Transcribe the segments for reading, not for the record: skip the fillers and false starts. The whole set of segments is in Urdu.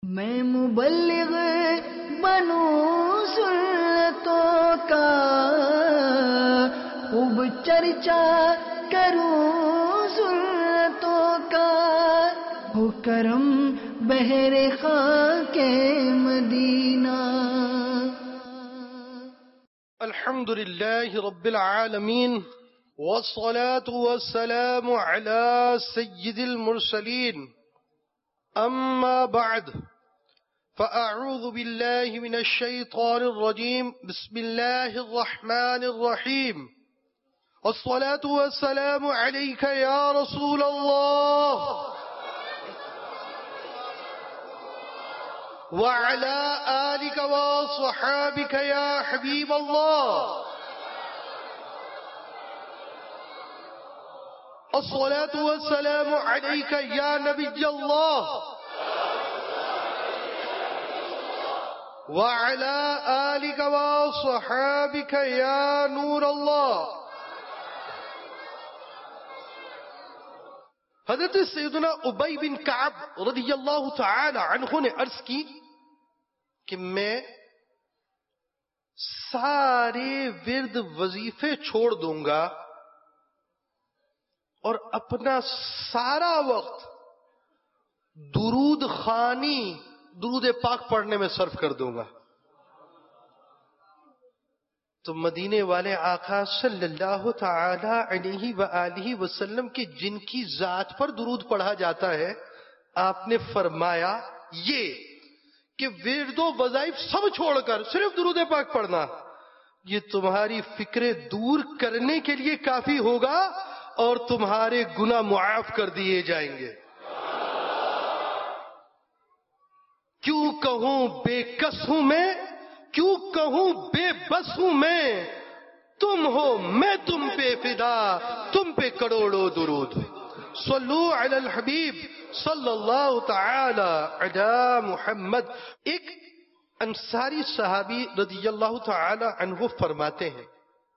میں مبلغ بنوں سنتوں کا، خوب چرچا کروں سنتوں کا، ہو کرم بہر خاک مدینہ۔ الحمد للہ رب العالمین، والصلاة والسلام على سید المرسلین، اما بعد فاعوذ باللہ من الشیطان الرجیم، بسم اللہ الرحمن الرحیم، والصلاة والسلام علیک یا رسول اللہ وعلى آلك وصحابك يا حبيب الله، الصلاة والسلام عليك يا نبي الله وعلى آلك وصحابك يا نور الله۔ حضرت سیدنا ابی بن کعب رضی اللہ تعالی عنہ نے عرض کی کہ میں سارے ورد وظیفے چھوڑ دوں گا اور اپنا سارا وقت درود خوانی، درود پاک پڑھنے میں صرف کر دوں گا۔ تو مدینے والے آقا صلی اللہ تعالی علیہ وآلہ وسلم کے جن کی ذات پر درود پڑھا جاتا ہے، آپ نے فرمایا یہ کہ ورد و وظائف سب چھوڑ کر صرف درود پاک پڑھنا، یہ تمہاری فکریں دور کرنے کے لیے کافی ہوگا اور تمہارے گناہ معاف کر دیے جائیں گے۔ کیوں کہوں بے کس ہوں میں، کیوں کہوں بے بس ہوں میں، تم ہو میں تم پہ فدا، تم پہ کروڑوں درود۔ صلو علی الحبیب صلی اللہ تعالی علی محمد۔ ایک انصاری صحابی رضی اللہ تعالی عنہ فرماتے ہیں،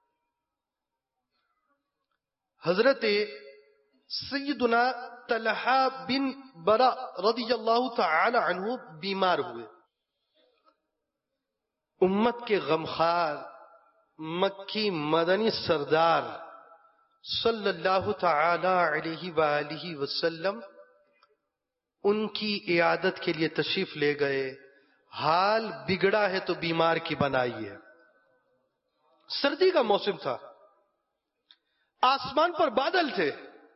حضرت سیدنا طلحہ بن برا رضی اللہ تعالی عنہ بیمار ہوئے۔ امت کے غمخوار مکی مدنی سردار صلی اللہ تعالی علیہ وآلہ وسلم ان کی عیادت کے لیے تشریف لے گئے۔ حال بگڑا ہے تو بیمار کی بنائی ہے۔ سردی کا موسم تھا، آسمان پر بادل تھے۔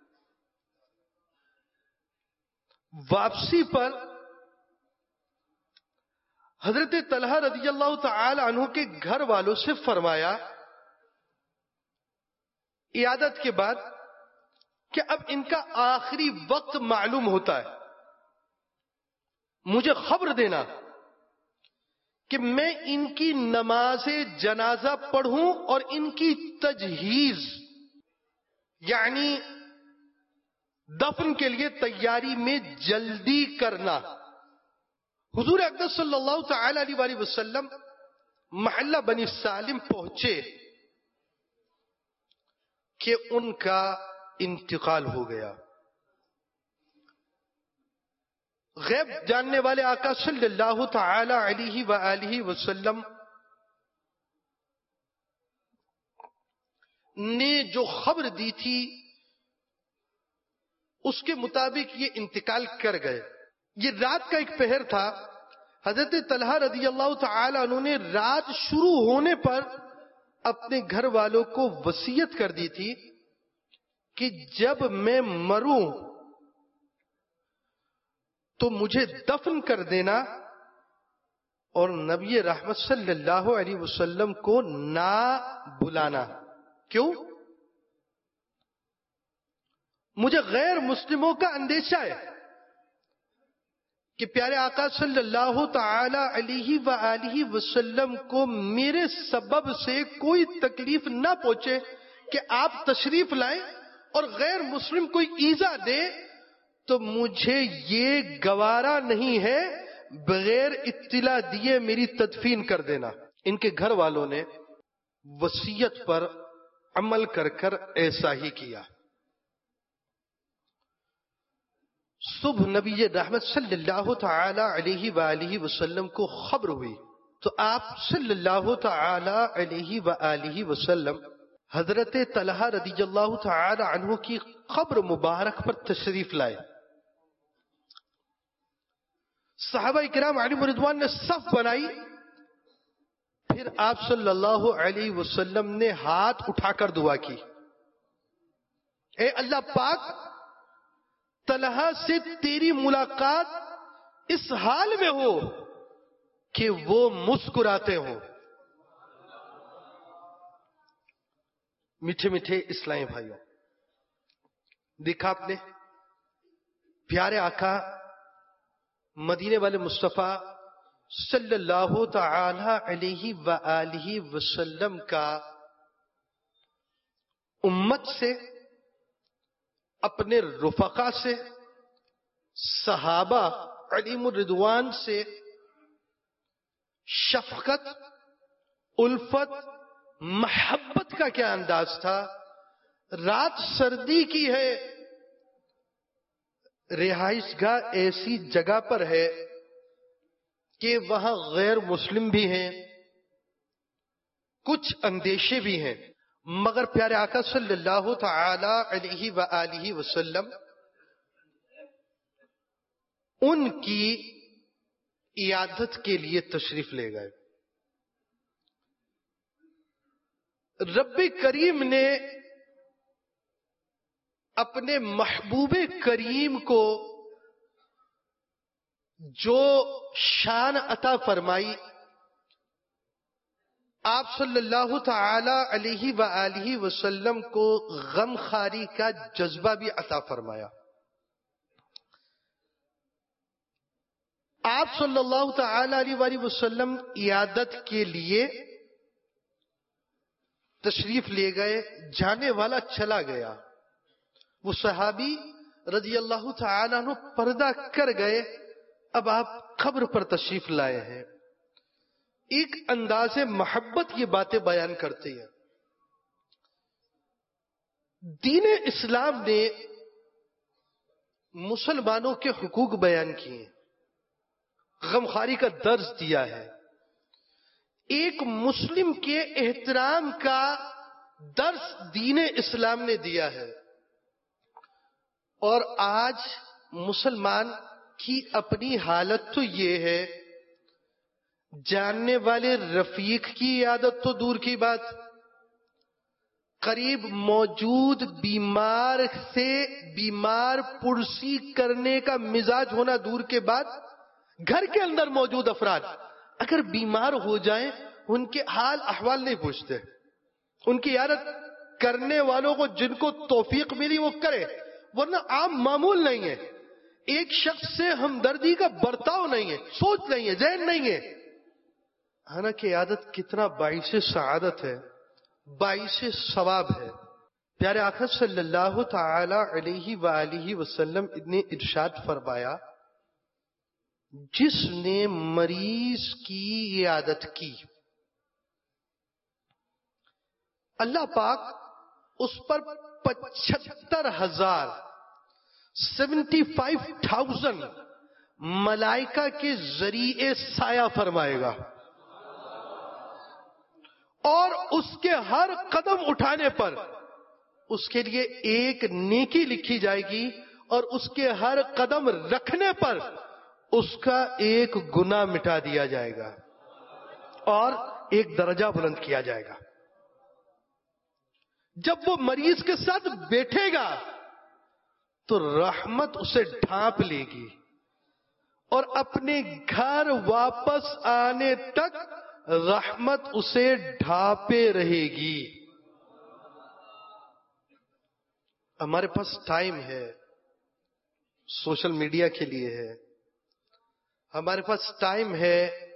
واپسی پر حضرت طلحہ رضی اللہ تعالی عنہ کے گھر والوں سے فرمایا عیادت کے بعد کہ اب ان کا آخری وقت معلوم ہوتا ہے، مجھے خبر دینا کہ میں ان کی نماز جنازہ پڑھوں اور ان کی تجہیز یعنی دفن کے لیے تیاری میں جلدی کرنا۔ حضور اقدس صلی اللہ تعالی علیہ وآلہ وسلم محلہ بنی سالم پہنچے کہ ان کا انتقال ہو گیا۔ غیب جاننے والے آقا صلی اللہ تعالی علیہ وآلہ وسلم نے جو خبر دی تھی اس کے مطابق یہ انتقال کر گئے۔ یہ رات کا ایک پہر تھا۔ حضرت طلحہ رضی اللہ تعالی عنہ نے رات شروع ہونے پر اپنے گھر والوں کو وصیت کر دی تھی کہ جب میں مروں تو مجھے دفن کر دینا اور نبی رحمت صلی اللہ علیہ وسلم کو نہ بلانا۔ کیوں؟ مجھے غیر مسلموں کا اندیشہ ہے کہ پیارے آقا صلی اللہ تعالی علیہ وآلہ وسلم کو میرے سبب سے کوئی تکلیف نہ پہنچے کہ آپ تشریف لائیں اور غیر مسلم کوئی ایذا دے، تو مجھے یہ گوارا نہیں ہے، بغیر اطلاع دیے میری تدفین کر دینا۔ ان کے گھر والوں نے وصیت پر عمل کر کر ایسا ہی کیا۔ صبح نبی رحمت صلی اللہ تعالی علیہ وآلہ وسلم کو خبر ہوئی تو آپ صلی اللہ تعالی علیہ وآلہ وسلم حضرت طلحہ رضی اللہ تعالی عنہ کی قبر مبارک پر تشریف لائے. صحابہ کرام علیہم رضوان نے صف بنائی. پھر آپ صلی اللہ علیہ وسلم نے ہاتھ اٹھا کر دعا کی, اے اللہ پاک, طلحہ سے تیری ملاقات اس حال میں ہو کہ وہ مسکراتے ہوں. میٹھے میٹھے اسلامی بھائیوں, دیکھا آپ نے پیارے آقا مدینے والے مصطفیٰ صلی اللہ تعالی علیہ وآلہ وسلم کا امت سے, اپنے رفقا سے, صحابہ علیہم الرضوان سے شفقت, الفت, محبت کا کیا انداز تھا. رات سردی کی ہے, رہائش گاہ ایسی جگہ پر ہے کہ وہاں غیر مسلم بھی ہیں, کچھ اندیشے بھی ہیں, مگر پیارے آقا صلی اللہ تعالی علیہ وآلہ وسلم ان کی عیادت کے لیے تشریف لے گئے. رب کریم نے اپنے محبوب کریم کو جو شان عطا فرمائی, آپ صلی اللہ تعالی علیہ وآلہ وسلم کو غم خاری کا جذبہ بھی عطا فرمایا. آپ صلی اللہ تعالی علیہ وآلہ وسلم عیادت کے لیے تشریف لے گئے. جانے والا چلا گیا. وہ صحابی رضی اللہ تعالیٰ عنہ پردہ کر گئے. اب آپ قبر پر تشریف لائے ہیں, ایک انداز محبت یہ باتیں بیان کرتے ہیں. دین اسلام نے مسلمانوں کے حقوق بیان کیے, غمخواری کا درس دیا ہے, ایک مسلم کے احترام کا درس دین اسلام نے دیا ہے. اور آج مسلمان کی اپنی حالت تو یہ ہے, جاننے والے رفیق کی عادت تو دور کی بات, قریب موجود بیمار سے بیمار پرسی کرنے کا مزاج ہونا دور کے بعد, گھر کے اندر موجود افراد اگر بیمار ہو جائیں ان کے حال احوال نہیں پوچھتے. ان کی عیادت کرنے والوں کو جن کو توفیق ملی وہ کرے, ورنہ عام معمول نہیں ہے. ایک شخص سے ہمدردی کا برتاؤ نہیں ہے, سوچ نہیں ہے, ذہن نہیں ہے. حالانکہ عیادت کتنا باعث سعادت ہے, باعث ثواب ہے. پیارے آقا صلی اللہ تعالی علیہ وآلہ وسلم نے ارشاد فرمایا, جس نے مریض کی عیادت کی اللہ پاک اس پر 75,000 75,000 ملائکہ کے ذریعے سایہ فرمائے گا, اور اس کے ہر قدم اٹھانے پر اس کے لیے ایک نیکی لکھی جائے گی, اور اس کے ہر قدم رکھنے پر اس کا ایک گناہ مٹا دیا جائے گا اور ایک درجہ بلند کیا جائے گا. جب وہ مریض کے ساتھ بیٹھے گا تو رحمت اسے ڈھانپ لے گی, اور اپنے گھر واپس آنے تک رحمت اسے ڈھانپے رہے گی. ہمارے پاس ٹائم ہے, سوشل میڈیا کے لیے ہے, ہمارے پاس ٹائم ہے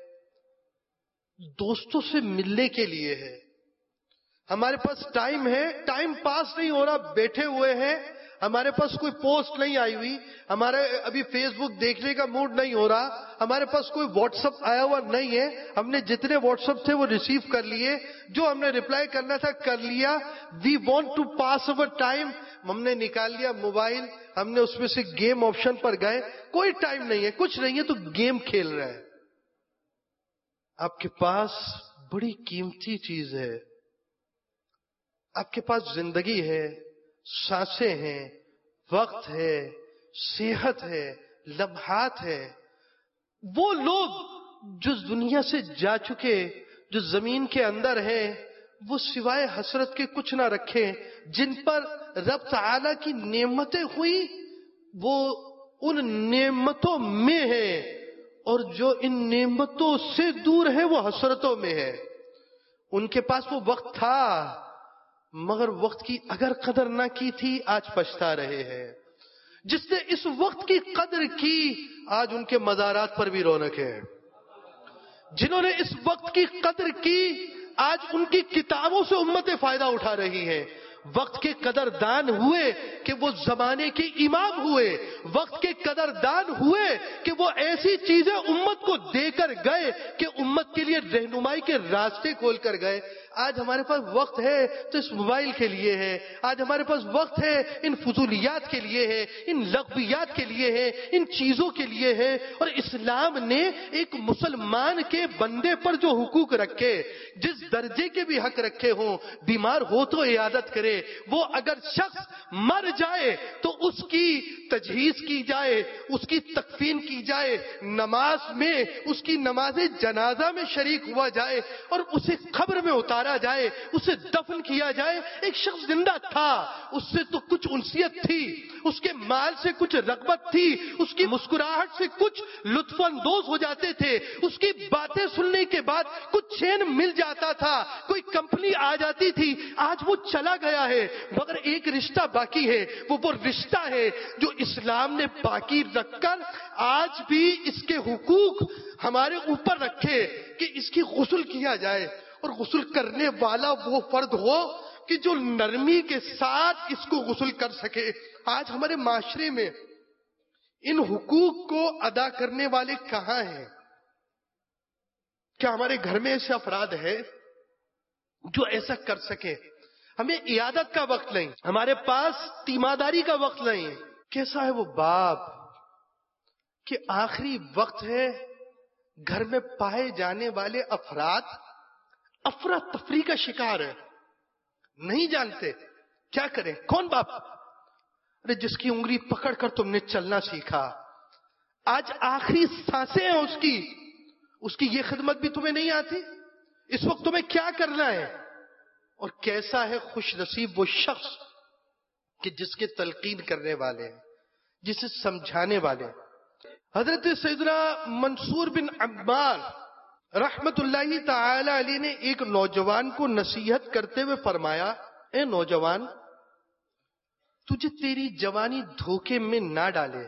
دوستوں سے ملنے کے لیے ہے, ہمارے پاس ٹائم ہے, ٹائم پاس نہیں ہو رہا, بیٹھے ہوئے ہیں ہمارے پاس کوئی پوسٹ نہیں آئی ہوئی, ہمارے ابھی فیس بک دیکھنے کا موڈ نہیں ہو رہا, ہمارے پاس کوئی واٹس ایپ آیا ہوا نہیں ہے, ہم نے جتنے واٹس ایپ تھے وہ ریسیو کر لیے, جو ہم نے ریپلائی کرنا تھا کر لیا. We want to pass over time, ہم نے نکال لیا موبائل, ہم نے اس میں سے گیم آپشن پر گئے, کوئی ٹائم نہیں ہے, کچھ نہیں ہے تو گیم کھیل رہا ہے. آپ کے پاس بڑی قیمتی چیز ہے, آپ کے پاس زندگی ہے, سانسیں ہیں, وقت ہے, صحت ہے, لمحات ہے. وہ لوگ جو دنیا سے جا چکے, جو زمین کے اندر ہیں, وہ سوائے حسرت کے کچھ نہ رکھیں. جن پر رب تعالی کی نعمتیں ہوئی وہ ان نعمتوں میں ہے, اور جو ان نعمتوں سے دور ہے وہ حسرتوں میں ہے. ان کے پاس وہ وقت تھا, مگر وقت کی اگر قدر نہ کی تھی آج پچھتا رہے ہیں. جس نے اس وقت کی قدر کی آج ان کے مزارات پر بھی رونق ہے. جنہوں نے اس وقت کی قدر کی آج ان کی کتابوں سے امتیں فائدہ اٹھا رہی ہیں. وقت کے قدردان ہوئے کہ وہ زمانے کے امام ہوئے, وقت کے قدردان ہوئے کہ وہ ایسی چیزیں امت کو دے کر گئے کہ امت کے لیے رہنمائی کے راستے کھول کر گئے. آج ہمارے پاس وقت ہے تو اس موبائل کے لیے ہے, آج ہمارے پاس وقت ہے ان فضولیات کے لیے ہے, ان لغویات کے لیے ہے, ان چیزوں کے لیے ہے. اور اسلام نے ایک مسلمان کے بندے پر جو حقوق رکھے, جس درجے کے بھی حق رکھے ہوں, بیمار ہو تو عیادت کرے, وہ اگر شخص مر جائے تو اس کی تجہیز کی جائے, اس کی تکفین کی جائے, نماز میں اس کی نماز جنازہ میں شریک ہوا جائے اور اسے قبر میں اتارا جائے, اسے دفن کیا جائے. ایک شخص زندہ تھا, اس سے تو کچھ انسیت تھی, اس کے مال سے کچھ رغبت تھی, اس کی مسکراہٹ سے کچھ لطف اندوز ہو جاتے تھے, اس کی باتیں سننے کے بعد کچھ چین مل جاتا تھا, کوئی کمپنی آ جاتی تھی. آج وہ چلا گیا ہے مگر ایک رشتہ باقی ہے, وہ رشتہ ہے جو اسلام نے باقی رکھ کر آج بھی اس کے حقوق ہمارے اوپر رکھے کہ اس کی غسل کیا جائے, اور غسل کرنے والا وہ فرد ہو کہ جو نرمی کے ساتھ اس کو غسل کر سکے. آج ہمارے معاشرے میں ان حقوق کو ادا کرنے والے کہاں ہیں؟ کیا ہمارے گھر میں ایسے افراد ہیں جو ایسا کر سکے؟ ہمیں عیادت کا وقت نہیں, ہمارے پاس تیمارداری کا وقت نہیں. کیسا ہے وہ باپ کہ آخری وقت ہے, گھر میں پائے جانے والے افراد افراتفری کا شکار ہے, نہیں جانتے کیا کریں. کون باپ؟ ارے جس کی انگلی پکڑ کر تم نے چلنا سیکھا, آج آخری سانسیں ہیں اس کی یہ خدمت بھی تمہیں نہیں آتی. اس وقت تمہیں کیا کرنا ہے؟ اور کیسا ہے خوش نصیب وہ شخص کہ جس کے تلقین کرنے والے ہیں, جسے سمجھانے والے ہیں. حضرت سیدنا منصور بن عمار رحمت اللہ تعالی علیہ نے ایک نوجوان کو نصیحت کرتے ہوئے فرمایا, اے نوجوان, تجھے تیری جوانی دھوکے میں نہ ڈالے.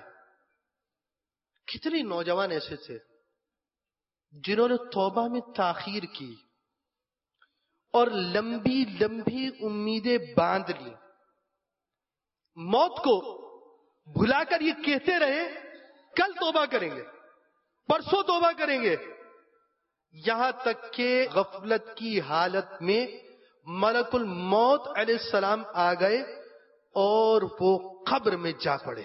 کتنے نوجوان ایسے تھے جنہوں نے توبہ میں تاخیر کی اور لمبی لمبی امیدیں باندھ لی, موت کو بھلا کر یہ کہتے رہے کل توبہ کریں گے, پرسوں توبہ کریں گے, یہاں تک کہ غفلت کی حالت میں ملک الموت علیہ السلام آ گئے اور وہ قبر میں جا پڑے.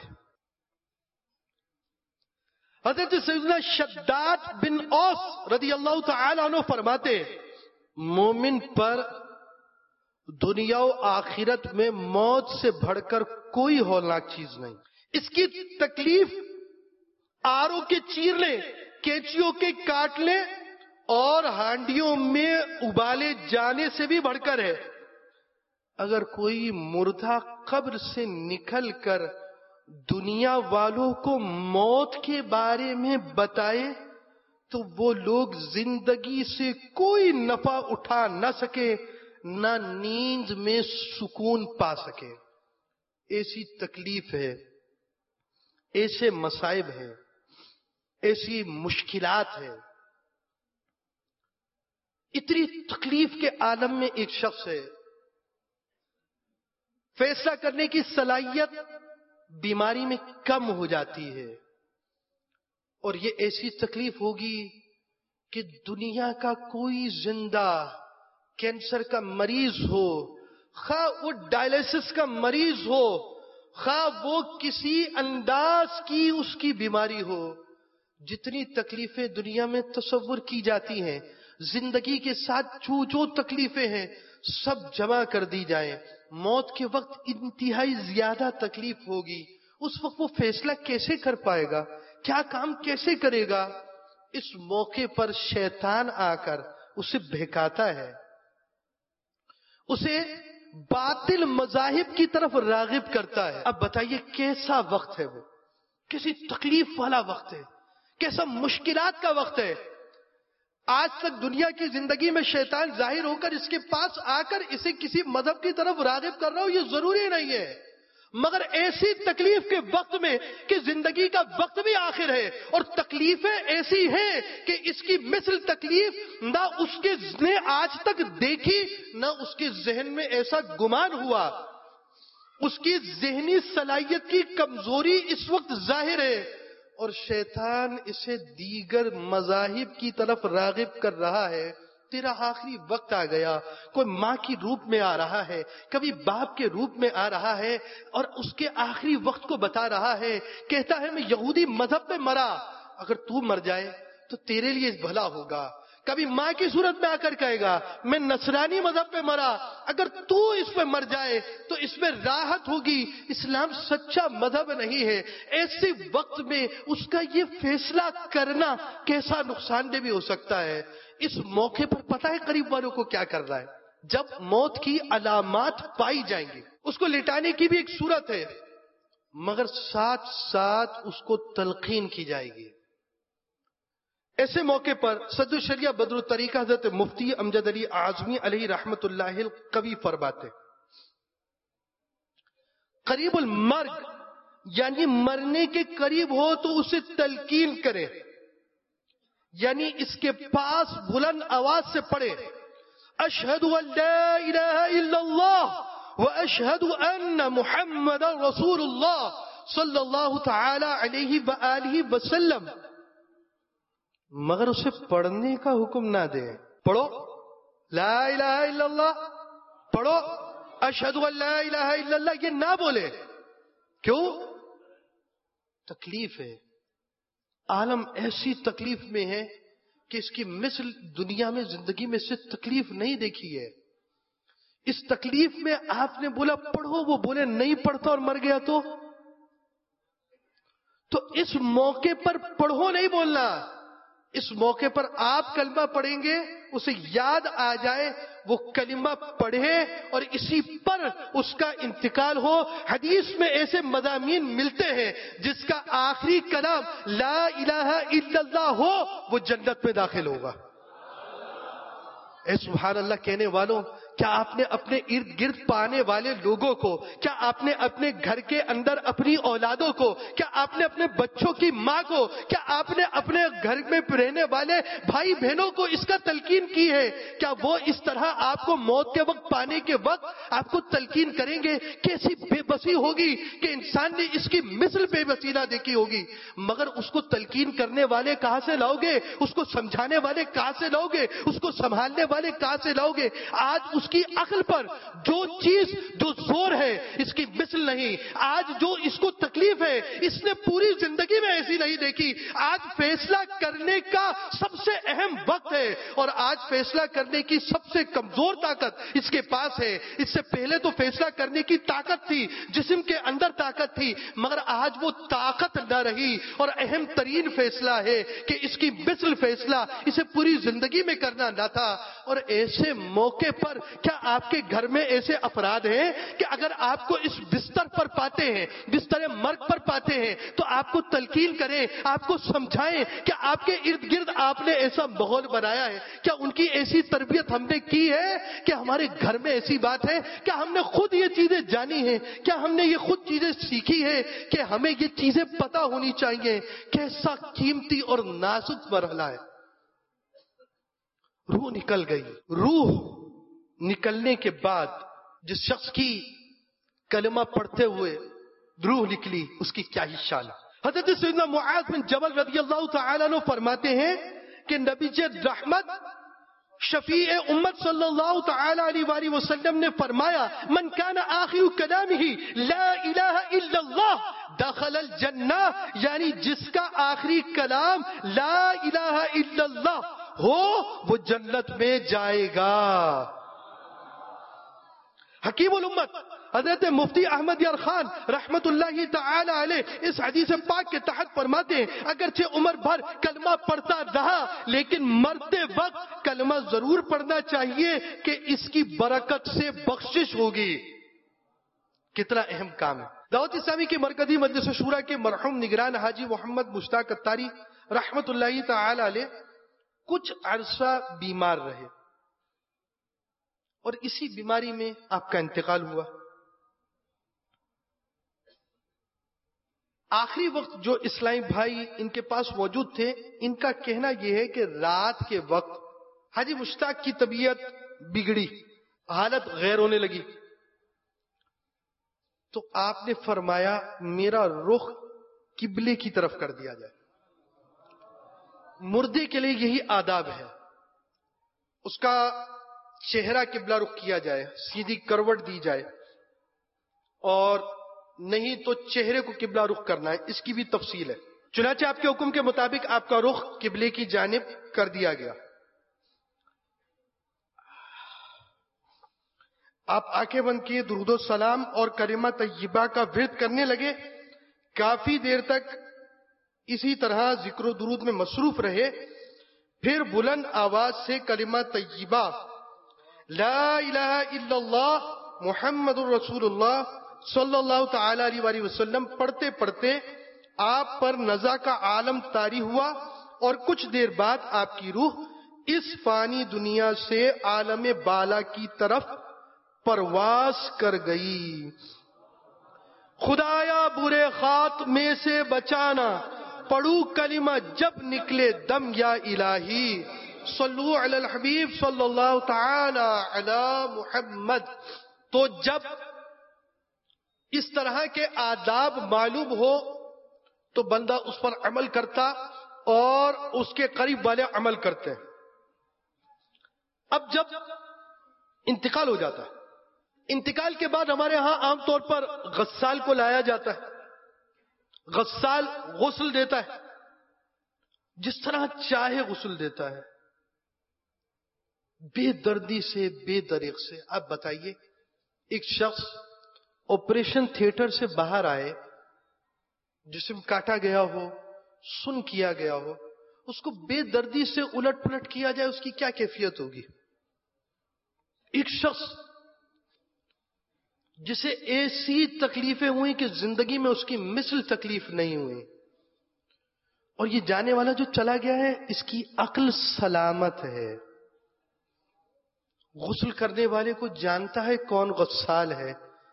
حضرت سیدنا شداد بن اوس رضی اللہ تعالی عنہ فرماتے, مومن پر دنیا و آخرت میں موت سے بڑھ کر کوئی ہولناک چیز نہیں. اس کی تکلیف آروں کے چیر لیں, کینچیوں کے کاٹ لیں اور ہانڈیوں میں ابالے جانے سے بھی بڑھ کر ہے. اگر کوئی مردہ قبر سے نکل کر دنیا والوں کو موت کے بارے میں بتائے تو وہ لوگ زندگی سے کوئی نفع اٹھا نہ سکے, نہ نیند میں سکون پا سکے. ایسی تکلیف ہے, ایسے مصائب ہیں, ایسی مشکلات ہیں. اتنی تکلیف کے عالم میں ایک شخص ہے فیصلہ کرنے کی صلاحیت بیماری میں کم ہو جاتی ہے، اور یہ ایسی تکلیف ہوگی کہ دنیا کا کوئی زندہ کینسر کا مریض ہو، خواہ وہ ڈائلسس کا مریض ہو، خواہ وہ کسی انداز کی اس کی بیماری ہو، جتنی تکلیفیں دنیا میں تصور کی جاتی ہیں، زندگی کے ساتھ جو تکلیفیں ہیں، سب جمع کر دی جائیں، موت کے وقت انتہائی زیادہ تکلیف ہوگی۔ اس وقت وہ فیصلہ کیسے کر پائے گا؟ کیا کام کیسے کرے گا؟ اس موقع پر شیطان آ کر اسے بہکاتا ہے، اسے باطل مذاہب کی طرف راغب کرتا ہے۔ اب بتائیے کیسا وقت ہے وہ، کیسی تکلیف والا وقت ہے، کیسا مشکلات کا وقت ہے۔ آج تک دنیا کی زندگی میں شیطان ظاہر ہو کر اس کے پاس آ کر اسے کسی مذہب کی طرف راغب کر رہا ہو، یہ ضروری نہیں ہے، مگر ایسی تکلیف کے وقت میں کہ زندگی کا وقت بھی آخر ہے، اور تکلیفیں ایسی ہیں کہ اس کی مثل تکلیف نہ اس کے نے آج تک دیکھی، نہ اس کے ذہن میں ایسا گمان ہوا۔ اس کی ذہنی صلاحیت کی کمزوری اس وقت ظاہر ہے، اور شیطان اسے دیگر مذاہب کی طرف راغب کر رہا ہے۔ تیرا آخری وقت آ گیا، کوئی ماں کی روپ میں آ رہا ہے، کبھی باپ کے روپ میں آ رہا ہے، اور اس کے آخری وقت کو بتا رہا ہے، کہتا ہے میں یہودی مذہب پہ مرا، اگر تو مر جائے تو تیرے لیے بھلا ہوگا۔ کبھی ماں کی صورت میں آ کر کہے گا میں نصرانی مذہب پہ مرا، اگر تو اس پہ مر جائے تو اس میں راحت ہوگی، اسلام سچا مذہب نہیں ہے۔ ایسے وقت میں اس کا یہ فیصلہ کرنا کیسا نقصان دہ بھی ہو سکتا ہے۔ اس موقع پر پتہ ہے قریب والوں کو کیا کر رہا ہے؟ جب موت کی علامات پائی جائیں گی، اس کو لٹانے کی بھی ایک صورت ہے، مگر ساتھ ساتھ اس کو تلقین کی جائے گی۔ ایسے موقع پر صدر الشریعہ بدر الطریقہ حضرت مفتی امجد علی اعظمی علیہ رحمت اللہ القوی فرماتے، قریب المرگ یعنی مرنے کے قریب ہو تو اسے تلقین کرے، یعنی اس کے پاس بلند آواز سے پڑھے اشہد ان لا الہ الا اللہ واشہد ان محمد رسول اللہ صلی اللہ تعالی علیہ وآلہ وسلم، مگر اسے پڑھنے کا حکم نہ دے۔ پڑھو لا الہ الا اللہ، پڑھو اشہد ان لا الہ الا اللہ، یہ نہ بولے۔ کیوں؟ تکلیف ہے، عالم ایسی تکلیف میں ہے کہ اس کی مثل دنیا میں زندگی میں سے تکلیف نہیں دیکھی ہے۔ اس تکلیف میں آپ نے بولا پڑھو، وہ بولے نہیں پڑھتا اور مر گیا تو اس موقع پر پڑھو نہیں بولنا۔ اس موقع پر آپ کلمہ پڑھیں گے، اسے یاد آ جائے، وہ کلمہ پڑھے اور اسی پر اس کا انتقال ہو۔ حدیث میں ایسے مضامین ملتے ہیں جس کا آخری کلام لا الہ الا اللہ ہو، وہ جنت میں داخل ہوگا۔ اے سبحان اللہ کہنے والوں، کیا آپ نے اپنے ارد گرد پانے والے لوگوں کو، کیا آپ نے اپنے گھر کے اندر اپنی اولادوں کو، کیا آپ نے اپنے بچوں کی ماں کو، کیا آپ نے اپنے گھر میں رہنے والے بھائی بہنوں کو اس کا تلقین کی ہے؟ کیا وہ اس طرح آپ کو موت کے وقت پانے کے وقت آپ کو تلقین کریں گے؟ کیسی بے بسی ہوگی کہ انسان نے اس کی مثل بے بسی نہ دیکھی ہوگی، مگر اس کو تلقین کرنے والے کہاں سے لاؤ گے؟ اس کو سمجھانے والے کہاں سے لاؤ گے؟ اس کو سنبھالنے والے کہاں سے لاؤ گے؟ آج اس کی عقل پر جو چیز جو زور ہے اس کی مثل نہیں، آج جو اس کو تکلیف ہے اس نے پوری زندگی میں ایسی نہیں دیکھی۔ آج فیصلہ کرنے کا سب سے اہم وقت ہے، اور آج فیصلہ کرنے کی سب سے کمزور طاقت اس کے پاس ہے۔ اس سے پہلے تو فیصلہ کرنے کی طاقت تھی، جسم کے اندر طاقت تھی، مگر آج وہ طاقت نہ رہی، اور اہم ترین فیصلہ ہے کہ اس کی مثل فیصلہ اسے پوری زندگی میں کرنا نہ تھا۔ اور ایسے موقع پر کیا آپ کے گھر میں ایسے افراد ہیں کہ اگر آپ کو اس بستر پر پاتے ہیں، بستر مرگ پر پاتے ہیں، تو آپ کو تلقین کریں، آپ کو سمجھائیں کہ آپ کے ارد گرد آپ نے ایسا ماحول بنایا ہے؟ کیا ان کی ایسی تربیت ہم نے کی ہے کہ ہمارے گھر میں ایسی بات ہے؟ کیا ہم نے خود یہ چیزیں جانی ہیں؟ کیا ہم نے یہ خود چیزیں سیکھی ہے کہ ہمیں یہ چیزیں پتہ ہونی چاہیے؟ کیسا قیمتی اور نازک مرحلہ ہے۔ روح نکل گئی۔ روح نکلنے کے بعد جس شخص کی کلمہ پڑھتے ہوئے روح نکلی، اس کی کیا ہی شان. حضرت سیدنا معاذ بن جبل رضی اللہ تعالیٰ عنہ فرماتے ہیں کہ نبی رحمت شفیع امت صلی اللہ تعالی علیہ وآلہ وسلم نے فرمایا من کان آخر کلامہ لا الہ الا اللہ دخل الجنہ، یعنی جس کا آخری کلام لا الہ الا اللہ ہو وہ جنت میں جائے گا. حکیم الامت حضرت مفتی احمد یار خان رحمت اللہ تعالی علیہ اس حدیث پاک کے تحت فرماتے ہیں اگرچہ عمر بھر کلمہ پڑھتا رہا لیکن مرتے وقت کلمہ ضرور پڑھنا چاہیے کہ اس کی برکت سے بخشش ہوگی. کتنا اہم کام ہے. دعوت اسلامی کے مرکزی مجلس شورا کے مرحوم نگران حاجی محمد مشتاق اتاری رحمت اللہ تعالی علیہ کچھ عرصہ بیمار رہے اور اسی بیماری میں آپ کا انتقال ہوا. آخری وقت جو اسلامی بھائی ان کے پاس موجود تھے ان کا کہنا یہ ہے کہ رات کے وقت حاجی مشتاق کی طبیعت بگڑی، حالت غیر ہونے لگی، تو آپ نے فرمایا میرا رخ قبلے کی طرف کر دیا جائے. مردے کے لیے یہی آداب ہے، اس کا چہرہ قبلہ رخ کیا جائے، سیدھی کروٹ دی جائے، اور نہیں تو چہرے کو قبلہ رخ کرنا ہے. اس کی بھی تفصیل ہے. چنانچہ آپ کے حکم کے مطابق آپ کا رخ قبلے کی جانب کر دیا گیا. آپ آنکھیں بند کیے، درود و سلام اور کلمہ طیبہ کا ورد کرنے لگے. کافی دیر تک اسی طرح ذکر و درود میں مصروف رہے. پھر بلند آواز سے کلمہ طیبہ لا الہ الا اللہ محمد الرسول اللہ صلی اللہ تعالی علیہ وآلہ وسلم پڑھتے پڑھتے آپ پر نزا کا عالم طاری ہوا اور کچھ دیر بعد آپ کی روح اس فانی دنیا سے عالم بالا کی طرف پرواز کر گئی. خدایا برے خاتمے سے بچانا، پڑھوں کلمہ جب نکلے دم یا الہی، صلو علی الحبیب صلی اللہ تعالی علی محمد. تو جب اس طرح کے آداب معلوم ہو تو بندہ اس پر عمل کرتا اور اس کے قریب والے عمل کرتے ہیں. اب جب انتقال ہو جاتا ہے، انتقال کے بعد ہمارے ہاں عام طور پر غسال کو لایا جاتا ہے. غسال غسل دیتا ہے جس طرح چاہے غسل دیتا ہے، بے دردی سے بے دریغ سے. اب بتائیے ایک شخص آپریشن تھیٹر سے باہر آئے، جسم کاٹا گیا ہو، سن کیا گیا ہو، اس کو بے دردی سے الٹ پلٹ کیا جائے، اس کی کیا کیفیت ہوگی؟ ایک شخص جسے ایسی تکلیفیں ہوئی کہ زندگی میں اس کی مثل تکلیف نہیں ہوئی، اور یہ جانے والا جو چلا گیا ہے اس کی عقل سلامت ہے، غسل کرنے والے کو جانتا ہے کون غسال ہے،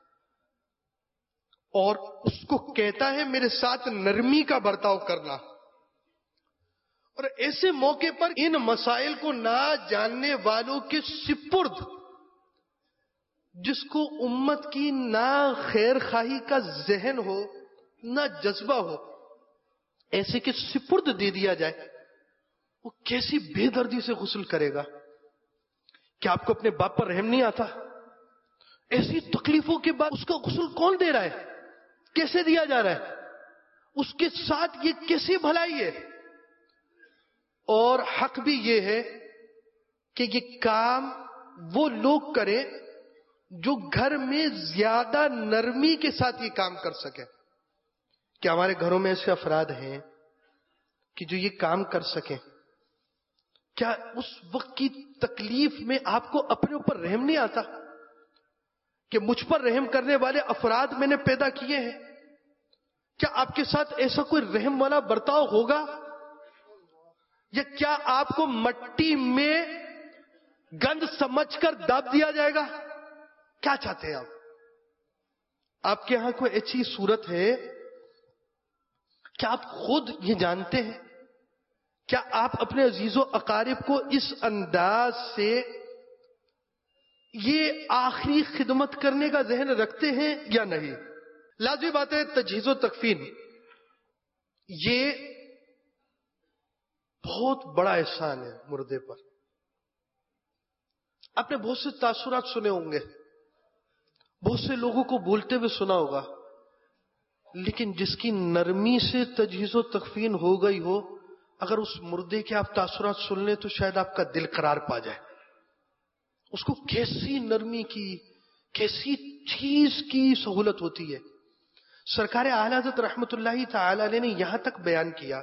اور اس کو کہتا ہے میرے ساتھ نرمی کا برتاؤ کرنا. اور ایسے موقع پر ان مسائل کو نہ جاننے والوں کے سپرد، جس کو امت کی نہ خیر خواہی کا ذہن ہو نہ جذبہ ہو، ایسے کے سپرد دے دیا جائے، وہ کیسی بے دردی سے غسل کرے گا؟ کیا آپ کو اپنے باپ پر رحم نہیں آتا؟ ایسی تکلیفوں کے بعد اس کا غسل کون دے رہا ہے؟ کیسے دیا جا رہا ہے؟ اس کے ساتھ یہ کیسی بھلائی ہے؟ اور حق بھی یہ ہے کہ یہ کام وہ لوگ کریں جو گھر میں زیادہ نرمی کے ساتھ یہ کام کر سکیں. کیا ہمارے گھروں میں ایسے افراد ہیں کہ جو یہ کام کر سکیں؟ کیا اس وقت کی تکلیف میں آپ کو اپنے اوپر رحم نہیں آتا کہ مجھ پر رحم کرنے والے افراد میں نے پیدا کیے ہیں؟ کیا آپ کے ساتھ ایسا کوئی رحم والا برتاؤ ہوگا؟ یا کیا آپ کو مٹی میں گند سمجھ کر داب دیا جائے گا؟ کیا چاہتے ہیں آپ؟ آپ کے ہاں کوئی ایسی صورت ہے؟ کیا آپ خود یہ جانتے ہیں؟ کیا آپ اپنے عزیز و اقارب کو اس انداز سے یہ آخری خدمت کرنے کا ذہن رکھتے ہیں یا نہیں؟ لازمی بات ہے تجہیز و تکفین یہ بہت بڑا احسان ہے مردے پر. آپ نے بہت سے تاثرات سنے ہوں گے، بہت سے لوگوں کو بولتے ہوئے سنا ہوگا، لیکن جس کی نرمی سے تجہیز و تکفین ہو گئی ہو، اگر اس مردے کے آپ تاثرات سن لیں تو شاید آپ کا دل قرار پا جائے. اس کو کیسی نرمی کی، کیسی چیز کی سہولت ہوتی ہے. سرکار اعلی حضرت رحمت اللہ تعالی علیہ نے یہاں تک بیان کیا،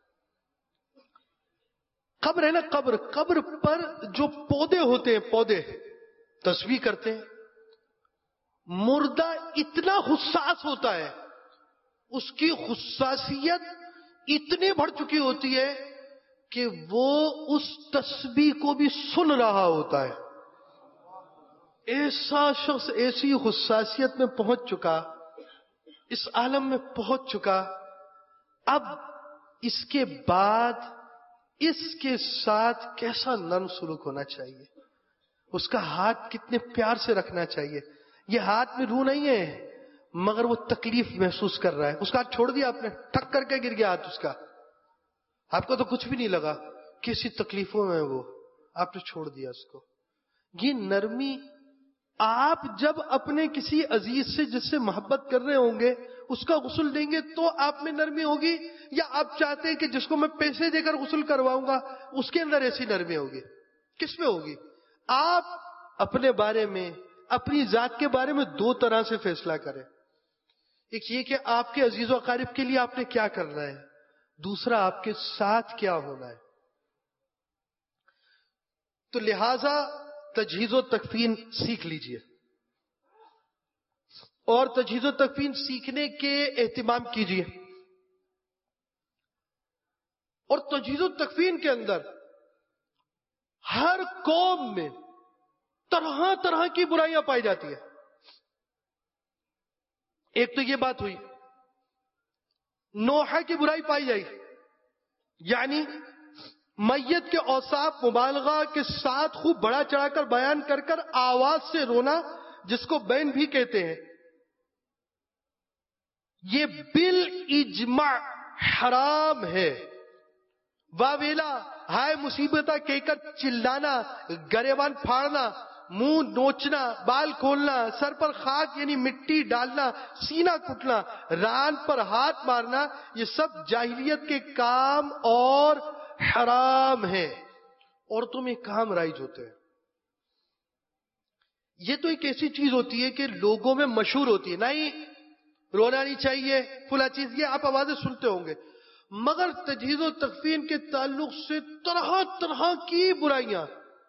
قبر ہے نا، قبر پر جو پودے ہوتے ہیں، پودے تسبیح کرتے ہیں. مردہ اتنا حساس ہوتا ہے، اس کی حساسیت اتنی بڑھ چکی ہوتی ہے کہ وہ اس تسبیح کو بھی سن رہا ہوتا ہے. ایسا شخص ایسی حساسیت میں پہنچ چکا، اس عالم میں پہنچ چکا، اب اس کے بعد اس کے ساتھ کیسا نرم سلوک ہونا چاہیے، اس کا ہاتھ کتنے پیار سے رکھنا چاہیے. یہ ہاتھ میں روح نہیں ہے، مگر وہ تکلیف محسوس کر رہا ہے. اس کا ہاتھ چھوڑ دیا آپ نے، ٹھک کر کے گر گیا ہاتھ اس کا، آپ کو تو کچھ بھی نہیں لگا، کیسی تکلیفوں میں وہ، آپ نے چھوڑ دیا اس کو. یہ نرمی آپ جب اپنے کسی عزیز سے جس سے محبت کر رہے ہوں گے اس کا غسل دیں گے تو آپ میں نرمی ہوگی، یا آپ چاہتے ہیں کہ جس کو میں پیسے دے کر غسل کرواؤں گا اس کے اندر ایسی نرمی ہوگی؟ کس میں ہوگی؟ آپ اپنے بارے میں، اپنی ذات کے بارے میں دو طرح سے فیصلہ کریں. ایک یہ کہ آپ کے عزیز و اقارب کے لیے آپ نے کیا کرنا ہے، دوسرا آپ کے ساتھ کیا ہونا ہے. تو لہذا تجہیز و تکفین سیکھ لیجئے، اور تجہیز و تکفین سیکھنے کے اہتمام کیجئے. اور تجہیز و تکفین کے اندر ہر قوم میں طرح طرح کی برائیاں پائی جاتی ہیں. ایک تو یہ بات ہوئی، نوحہ کی برائی پائی جائی، یعنی میت کے اوصاف مبالغہ کے ساتھ خوب بڑا چڑھا کر بیان کر کر آواز سے رونا، جس کو بین بھی کہتے ہیں. یہ بالاجماع حرام ہے. واویلا، ہائے مصیبتہ کہہ کر چلانا، گریبان پھاڑنا، منہ نوچنا، بال کھولنا، سر پر خاک یعنی مٹی ڈالنا، سینہ کٹنا، ران پر ہاتھ مارنا، یہ سب جاہلیت کے کام اور حرام ہے. عورتوں میں کام رائج ہوتے ہیں. یہ تو ایک ایسی چیز ہوتی ہے کہ لوگوں میں مشہور ہوتی ہے، نہیں رونا نہیں چاہیے فلاں چیز، یہ آپ آوازیں سنتے ہوں گے. مگر تجہیز و تکفین کے تعلق سے طرح طرح کی برائیاں.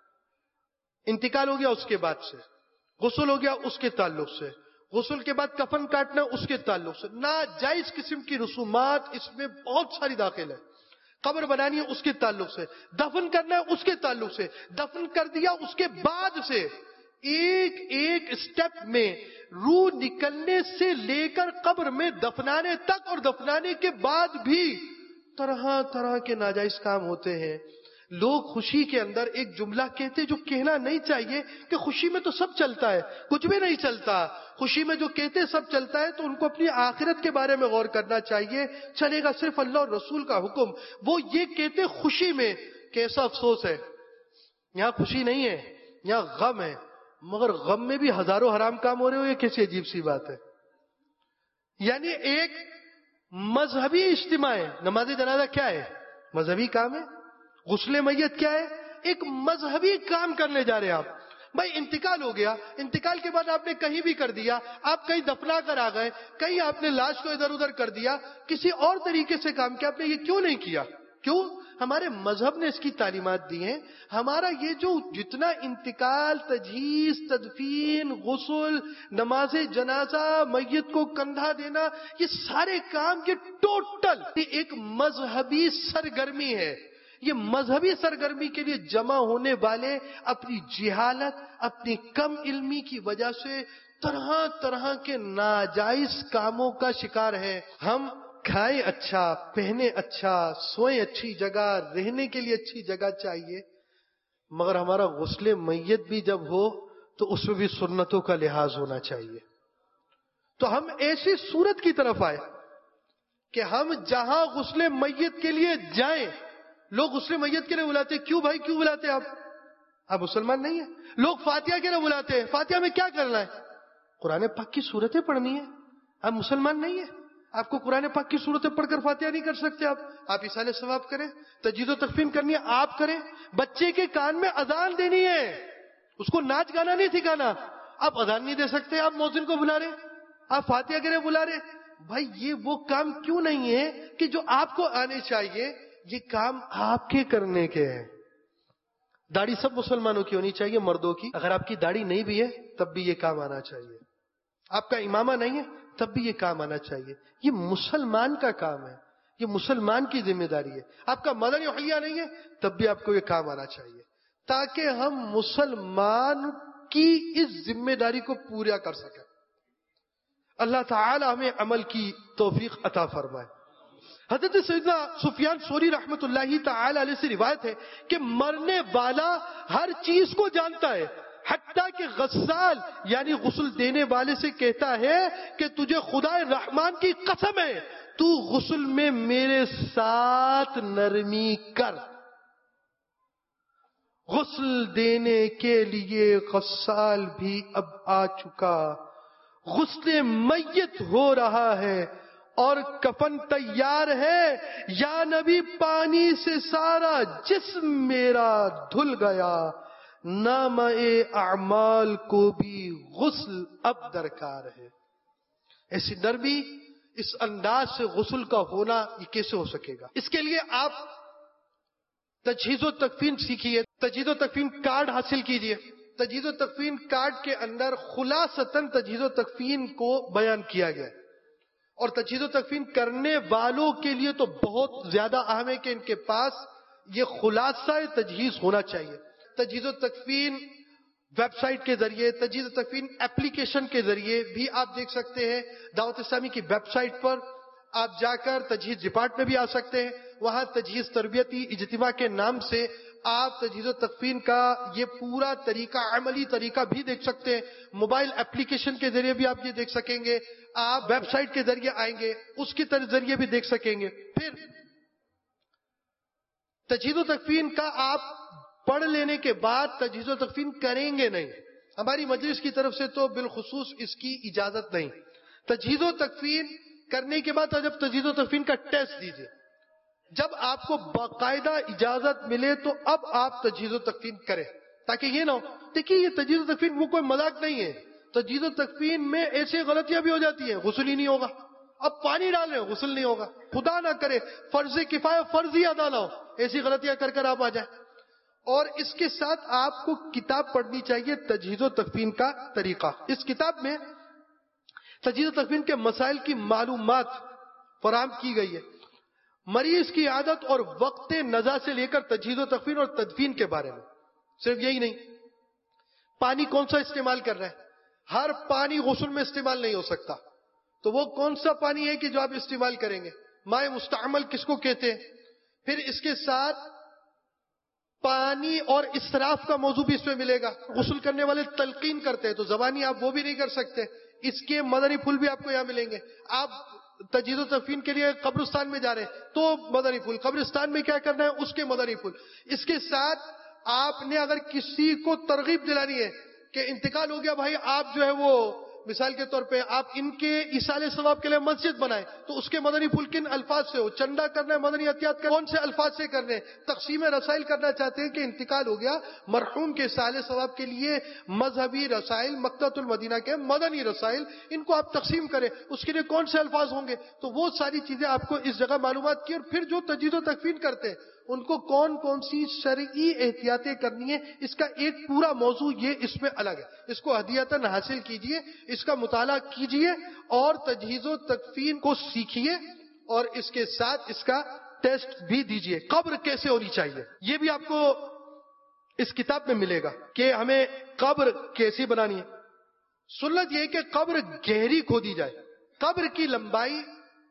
انتقال ہو گیا اس کے بعد سے، غسل ہو گیا اس کے تعلق سے، غسل کے بعد کفن کاٹنا اس کے تعلق سے، ناجائز قسم کی رسومات اس میں بہت ساری داخل ہے. قبر بنانی ہے اس کے تعلق سے، دفن کرنا ہے اس کے تعلق سے، دفن کر دیا اس کے بعد سے ایک ایک اسٹیپ میں روح نکلنے سے لے کر قبر میں دفنانے تک، اور دفنانے کے بعد بھی طرح طرح کے ناجائز کام ہوتے ہیں. لوگ خوشی کے اندر ایک جملہ کہتے جو کہنا نہیں چاہیے کہ خوشی میں تو سب چلتا ہے، کچھ بھی نہیں چلتا. خوشی میں جو کہتے سب چلتا ہے تو ان کو اپنی آخرت کے بارے میں غور کرنا چاہیے. چلے گا صرف اللہ اور رسول کا حکم. وہ یہ کہتے خوشی میں، کیسا افسوس ہے، یہاں خوشی نہیں ہے، یہاں غم ہے. مگر غم میں بھی ہزاروں حرام کام ہو رہے ہو، یہ کیسی عجیب سی بات ہے. یعنی ایک مذہبی اجتماع ہے. نماز جنازہ کیا ہے؟ مذہبی کام ہے. غسل میت کیا ہے؟ ایک مذہبی کام کرنے جا رہے ہیں آپ. بھائی انتقال ہو گیا، انتقال کے بعد آپ نے کہیں بھی کر دیا، آپ کہیں دفنا کر آ گئے، کہیں آپ نے لاش کو ادھر ادھر کر دیا، کسی اور طریقے سے کام کیا، آپ نے یہ کیوں نہیں کیا؟ کیوں؟ ہمارے مذہب نے اس کی تعلیمات دی ہیں. ہمارا یہ جو جتنا انتقال، تجہیز، تدفین، غسل، نماز جنازہ، میت کو کندھا دینا، یہ سارے کام یہ ٹوٹل ایک مذہبی سرگرمی ہے. یہ مذہبی سرگرمی کے لیے جمع ہونے والے اپنی جہالت، اپنی کم علمی کی وجہ سے طرح طرح کے ناجائز کاموں کا شکار ہیں. ہم کھائیں اچھا، پہنے اچھا، سوئیں اچھی جگہ، رہنے کے لیے اچھی جگہ چاہیے، مگر ہمارا غسل میت بھی جب ہو تو اس میں بھی سنتوں کا لحاظ ہونا چاہیے. تو ہم ایسی صورت کی طرف آئے کہ ہم جہاں غسل میت کے لیے جائیں، لوگ غسل میت کے لیے بلاتے ہیں. کیوں بھائی کیوں بلاتے ہیں آپ مسلمان نہیں ہیں. لوگ فاتحہ کے لیے بلاتے ہیں. فاتحہ میں کیا کرنا ہے؟ قرآن پاک کی صورتیں پڑھنی ہے. آپ مسلمان نہیں ہیں. آپ کو قرآن پاک کی صورتیں پڑھ کر فاتحہ نہیں کر سکتے. آپ ایصال ثواب کریں. تجدید و تکفین کرنی ہے آپ کریں. بچے کے کان میں اذان دینی ہے، اس کو ناچ گانا نہیں سکھانا. آپ اذان نہیں دے سکتے، آپ مؤذن کو بلا رہے، آپ فاتحہ کے لیے بلا رہے. بھائی یہ وہ کام کیوں نہیں ہے کہ جو آپ کو آنے چاہیے؟ یہ کام آپ کے کرنے کے ہیں. داڑھی سب مسلمانوں کی ہونی چاہیے، مردوں کی. اگر آپ کی داڑھی نہیں بھی ہے تب بھی یہ کام آنا چاہیے. آپ کا امامہ نہیں ہے تب بھی یہ کام آنا چاہیے. یہ مسلمان کا کام ہے، یہ مسلمان کی ذمہ داری ہے. آپ کا مدنی حلیہ نہیں ہے تب بھی آپ کو یہ کام آنا چاہیے، تاکہ ہم مسلمان کی اس ذمہ داری کو پورا کر سکیں. اللہ تعالی ہمیں عمل کی توفیق عطا فرمائے. حضرت سیدنا سفیان ثوری رحمت اللہ تعالی علیہ سے روایت ہے کہ مرنے والا ہر چیز کو جانتا ہے، حتیٰ کہ غسال یعنی غسل دینے والے سے کہتا ہے کہ تجھے خدا رحمان کی قسم ہے تو غسل میں میرے ساتھ نرمی کر. غسل دینے کے لیے غسال بھی اب آ چکا. غسل میت ہو رہا ہے اور کفن تیار ہے. یا نبی پانی سے سارا جسم میرا دھل گیا، نامہ اعمال کو بھی غسل اب درکار ہے. ایسی نرمی، اس انداز سے غسل کا ہونا یہ کیسے ہو سکے گا؟ اس کے لیے آپ تجہیز و تکفین سیکھیے. تجہیز و تکفین کارڈ حاصل کیجیے. تجہیز و تکفین کارڈ کے اندر خلاصتاً تجہیز و تکفین کو بیان کیا گیا ہے، اور تجہیز و تکفین کرنے والوں کے لیے تو بہت زیادہ اہم ہے کہ ان کے پاس یہ خلاصہ تجہیز ہونا چاہیے. تجہیز و تکفین ویب سائٹ کے ذریعے، تجہیز و تکفین اپلیکیشن کے ذریعے بھی آپ دیکھ سکتے ہیں. دعوت اسلامی کی ویب سائٹ پر آپ جا کر تجہیز ڈپارٹ میں بھی آ سکتے ہیں. وہاں تجہیز تربیتی اجتماع کے نام سے آپ تجہیز و تکفین کا یہ پورا طریقہ، عملی طریقہ بھی دیکھ سکتے ہیں. موبائل اپلیکیشن کے ذریعے بھی آپ یہ دیکھ سکیں گے. آپ ویب سائٹ کے ذریعے آئیں گے، اس کے ذریعے بھی دیکھ سکیں گے. پھر تجہیز و تکفین کا آپ پڑھ لینے کے بعد تجہیز و تکفین کریں گے نہیں. ہماری مجلس کی طرف سے تو بالخصوص اس کی اجازت نہیں. تجہیز و تکفین کرنے کے بعد جب تجہیز و تکفین کا ٹیسٹ دیجیے، جب آپ کو باقاعدہ اجازت ملے تو اب آپ تجہیز و تکفین کریں، تاکہ یہ نہ ہو. دیکھیے یہ تجہیز و تکفین وہ کوئی مذاق نہیں ہے. تجہیز و تکفین میں ایسی غلطیاں بھی ہو جاتی ہیں، غسل ہی نہیں ہوگا. اب پانی ڈال رہے ہیں، غسل نہیں ہوگا. خدا نہ کرے فرض کفایہ فرض ہی ادا نہ ہو، ایسی غلطیاں کر کر آپ آ جائیں. اور اس کے ساتھ آپ کو کتاب پڑھنی چاہیے تجہیز و تکفین کا طریقہ. اس کتاب میں تجہیز و تکفین کے مسائل کی معلومات فراہم کی گئی ہے. مریض کی عادت اور وقت نزا سے لے کر تجہیز و تکفین اور تدفین کے بارے میں. صرف یہی نہیں، پانی کون سا استعمال کر رہے ہیں. ہر پانی غسل میں استعمال نہیں ہو سکتا، تو وہ کون سا پانی ہے کہ جو آپ استعمال کریں گے. مائع مستعمل کس کو کہتے ہیں. پھر اس کے ساتھ پانی اور اسراف کا موضوع بھی اس میں ملے گا. غسل کرنے والے تلقین کرتے ہیں تو زبانی آپ وہ بھی نہیں کر سکتے. اس کے مدنی پھول بھی آپ کو یہاں ملیں گے. آپ تجہیز و تکفین کے لیے قبرستان میں جا رہے ہیں تو مدنی پھول، قبرستان میں کیا کرنا ہے اس کے مدنی پھول. اس کے ساتھ آپ نے اگر کسی کو ترغیب دلانی ہے کہ انتقال ہو گیا بھائی، آپ جو ہے وہ مثال کے طور پہ آپ ان کے ایصال ثواب کے لیے مسجد بنائیں، تو اس کے مدنی پھول کن الفاظ سے ہو. چندہ کرنا ہے، مدنی عطیات کون سے الفاظ سے کرنے. تقسیم رسائل کرنا چاہتے ہیں کہ انتقال ہو گیا مرحوم کے ایصال ثواب کے لیے مذہبی رسائل، مکتبۃ المدینہ کے مدنی رسائل، ان کو آپ تقسیم کریں، اس کے لیے کون سے الفاظ ہوں گے. تو وہ ساری چیزیں آپ کو اس جگہ معلومات کی. اور پھر جو تجہیز و تکفین کرتے ہیں ان کو کون کون سی شرعی احتیاطیں کرنی ہے، اس کا ایک پورا موضوع یہ اس میں الگ ہے. اس کو ہدیتاً حاصل کیجئے، اس کا مطالعہ کیجئے اور تجہیز و تکفین کو سیکھیے، اور اس کے ساتھ اس کا ٹیسٹ بھی دیجئے. قبر کیسے ہونی چاہیے یہ بھی آپ کو اس کتاب میں ملے گا کہ ہمیں قبر کیسی بنانی ہے. سنت یہ ہے کہ قبر گہری کھودی جائے. قبر کی لمبائی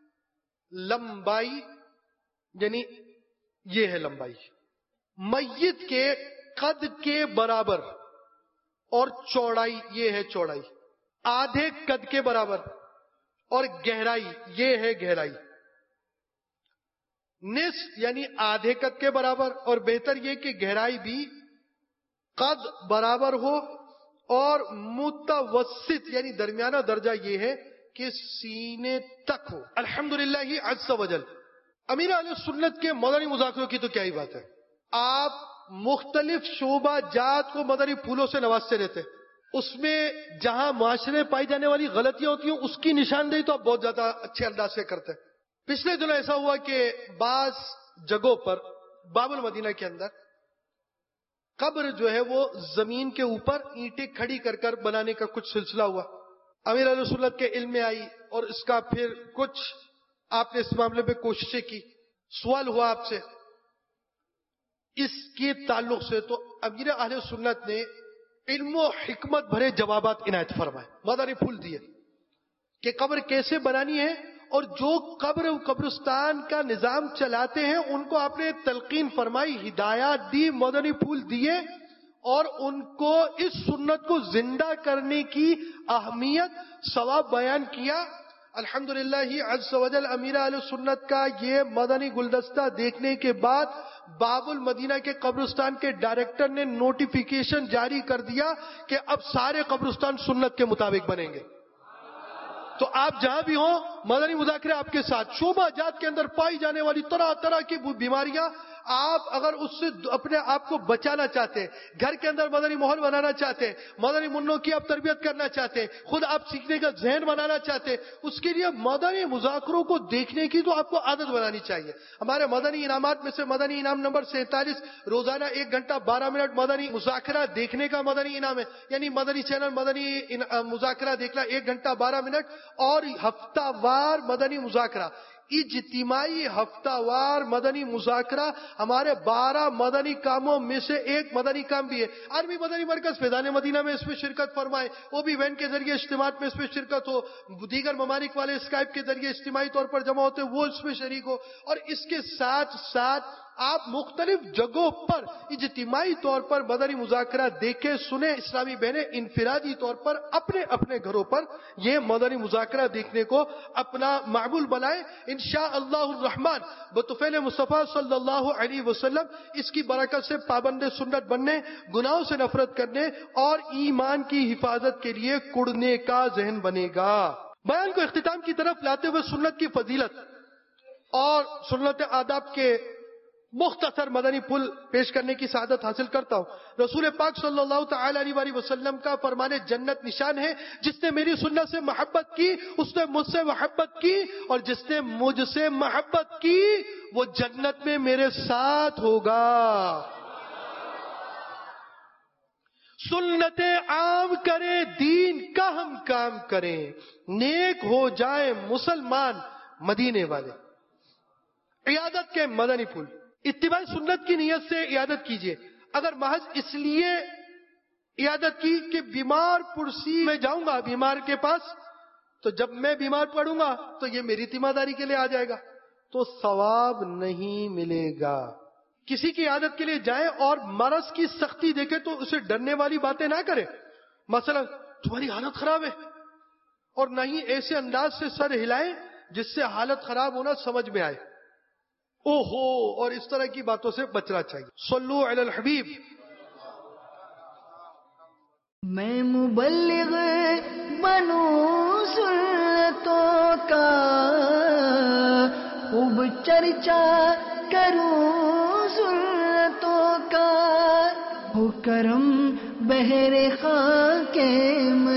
یعنی یہ ہے لمبائی، میت کے قد کے برابر اور چوڑائی یہ ہے چوڑائی، آدھے قد کے برابر، اور گہرائی یہ ہے گہرائی، نصف یعنی آدھے قد کے برابر، اور بہتر یہ کہ گہرائی بھی قد برابر ہو، اور متوسط یعنی درمیانہ درجہ یہ ہے کہ سینے تک ہو۔ الحمدللہ عز وجل امیر اہل سنت کے مدنی مذاکروں کی تو کیا ہی بات ہے، آپ مختلف شعبہ جات کو مدنی پھولوں سے نوازتے رہتے، اس میں جہاں معاشرے میں پائی جانے والی غلطیاں ہوتی ہیں اس کی نشاندہی تو آپ بہت زیادہ اچھے انداز سے کرتے ہیں۔ پچھلے دنوں ایسا ہوا کہ بعض جگہوں پر باب المدینہ کے اندر قبر جو ہے وہ زمین کے اوپر اینٹیں کھڑی کر کر بنانے کا کچھ سلسلہ ہوا، امیر اہل سنت کے علم میں آئی، اور اس کا پھر کچھ آپ نے اس معاملے پہ کوششیں کی، سوال ہوا آپ سے اس کے تعلق سے، تو امیر اہل سنت نے علم و حکمت بھرے جوابات عنایت فرمائے، مدنی پھول دیے کہ قبر کیسے بنانی ہے، اور جو قبر و قبرستان کا نظام چلاتے ہیں ان کو آپ نے تلقین فرمائی، ہدایات دی، مدنی پھول دیے، اور ان کو اس سنت کو زندہ کرنے کی اہمیت ثواب بیان کیا۔ الحمدللہ عز وجل امیر اہل سنت کا یہ مدنی گلدستہ دیکھنے کے بعد باب المدینہ کے قبرستان کے ڈائریکٹر نے نوٹیفیکیشن جاری کر دیا کہ اب سارے قبرستان سنت کے مطابق بنیں گے۔ تو آپ جہاں بھی ہوں مدنی مذاکرے آپ کے ساتھ، شعبہ جات کے اندر پائی جانے والی طرح طرح کی بیماریاں، آپ اگر اس سے اپنے آپ کو بچانا چاہتے ہیں، گھر کے اندر مدنی ماحول بنانا چاہتے ہیں، مدنی منوں کی آپ تربیت کرنا چاہتے ہیں، خود آپ سیکھنے کا ذہن بنانا چاہتے ہیں، اس کے لیے مدنی مذاکروں کو دیکھنے کی تو آپ کو عادت بنانی چاہیے۔ ہمارے مدنی انعامات میں سے مدنی انعام نمبر 47 روزانہ 1 گھنٹہ 12 منٹ مدنی مذاکرہ دیکھنے کا مدنی انعام ہے، یعنی مدنی چینل مدنی مذاکرہ دیکھنا 1 گھنٹہ 12 منٹ، اور ہفتہ وار مدنی مذاکرہ، اجتماعی ہفتہ وار مدنی مذاکرہ ہمارے 12 مدنی کاموں میں سے ایک مدنی کام بھی ہے۔ عربی مدنی مرکز فیضان مدینہ میں اس میں شرکت فرمائے، وہ بھی وین کے ذریعے اجتماعات میں اس میں شرکت ہو، دیگر ممالک والے اسکائپ کے ذریعے اجتماعی طور پر جمع ہوتے وہ اس میں شریک ہو، اور اس کے ساتھ ساتھ آپ مختلف جگہوں پر اجتماعی طور پر مدنی مذاکرہ دیکھیں سنیں۔ اسلامی بہنیں انفرادی طور پر اپنے اپنے گھروں پر یہ مدنی مذاکرہ دیکھنے کو اپنا معمول بنائیں، انشاءاللہ الرحمن بطفیل مصطفیٰ صلی اللہ علیہ وسلم اس کی برکت سے پابند سنت بننے، گناہوں سے نفرت کرنے اور ایمان کی حفاظت کے لیے کڑنے کا ذہن بنے گا۔ بیان کو اختتام کی طرف لاتے ہوئے سنت کی فضیلت اور سنت آداب کے مختصر مدنی پھول پیش کرنے کی سعادت حاصل کرتا ہوں۔ رسول پاک صلی اللہ تعالی علیہ وسلم کا فرمان جنت نشان ہے، جس نے میری سنت سے محبت کی اس نے مجھ سے محبت کی، اور جس نے مجھ سے محبت کی وہ جنت میں میرے ساتھ ہوگا۔ سنتیں عام کریں، دین کا ہم کام کریں، نیک ہو جائیں مسلمان مدینے والے۔ عیادت کے مدنی پھول، اتباع سنت کی نیت سے عیادت کیجیے۔ اگر محض اس لیے عیادت کی کہ بیمار پرسی میں جاؤں گا بیمار کے پاس، تو جب میں بیمار پڑوں گا تو یہ میری ذمہ داری کے لیے آ جائے گا، تو ثواب نہیں ملے گا۔ کسی کی عیادت کے لیے جائیں اور مرض کی سختی دیکھیں تو اسے ڈرنے والی باتیں نہ کریں، مثلا تمہاری حالت خراب ہے، اور نہ ہی ایسے انداز سے سر ہلائیں جس سے حالت خراب ہونا سمجھ میں آئے، اوہو، اور اس طرح کی باتوں سے بچنا چاہیے۔ صلو علی الحبیب۔ میں مبلغ بنوں سنتوں کا، خوب چرچا کروں سنتوں کا، ہو کرم بہر خاک